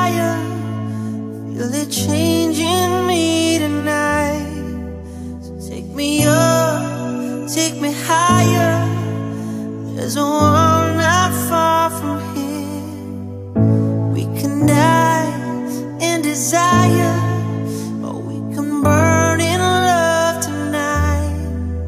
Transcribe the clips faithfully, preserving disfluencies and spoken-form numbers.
desire, feel it changing me tonight. So take me up, take me higher. There's a world not far from here. We can die in desire, or we can burn in love tonight.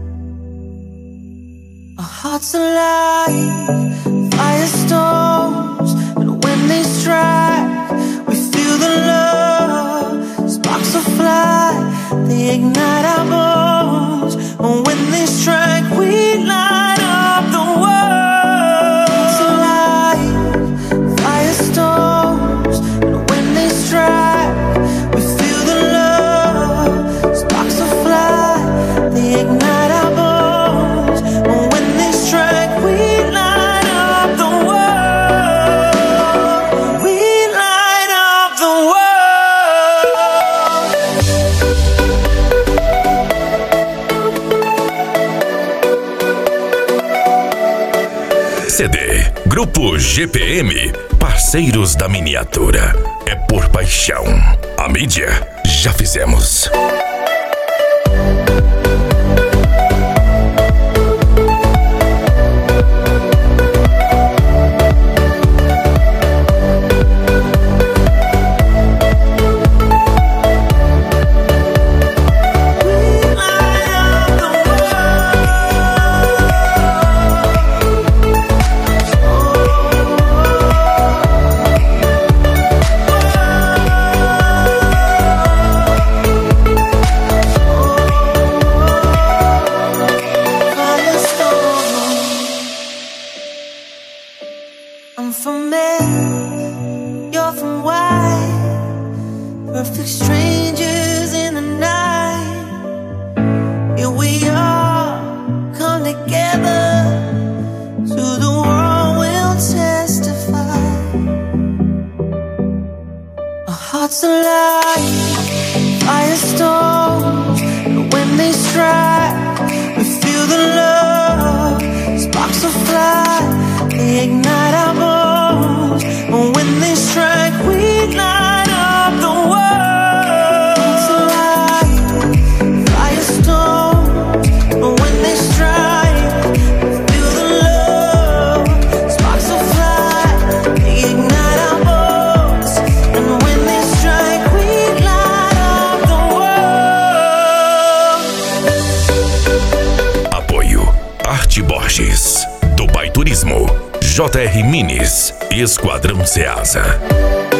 Our hearts alive, firestorms, and when they strike, we feel the love. Sparks will fly, they ignite our bones, and when they strike, we light up the world. Hearts alive, firestorms, and when they strike, we feel the love. Sparks will fly, they ignite our bones, and when they strike, we light up the world. We light up the C D Grupo G P M, parceiros da miniatura. É por paixão. A mídia já fizemos. I'm from May, you're from Y. Perfect strangers in the night. Here we are, come together. To the world we'll testify. Our hearts alive, firestorms, and when they strike, we feel the love. Sparks will fly, they ignite our bones, and when they strike, we light up the world. It's alive, firestorms, and when they strike, we feel the love. Sparks will fly, they ignite our bones, and when they strike, we light up the world. Apoio Arte Borges, Dubai Turismo, J R Minis e Esquadrão Ceasa.